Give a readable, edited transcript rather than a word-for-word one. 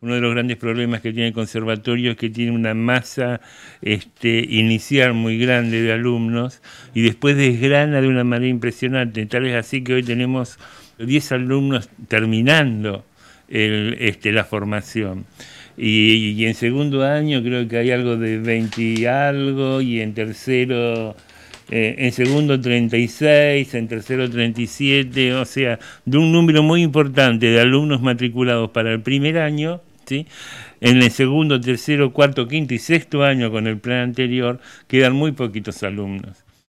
uno de los grandes problemas que tiene el conservatorio es que tiene una masa inicial muy grande de alumnos y después desgrana de una manera impresionante. Tal es así que hoy tenemos 10 alumnos terminando la formación. Y en segundo año creo que hay algo de 20 y algo, y en tercero, en segundo 36, en tercero 37, o sea, de un número muy importante de alumnos matriculados para el primer año, ¿sí? En el segundo, tercero, cuarto, quinto y sexto año con el plan anterior quedan muy poquitos alumnos.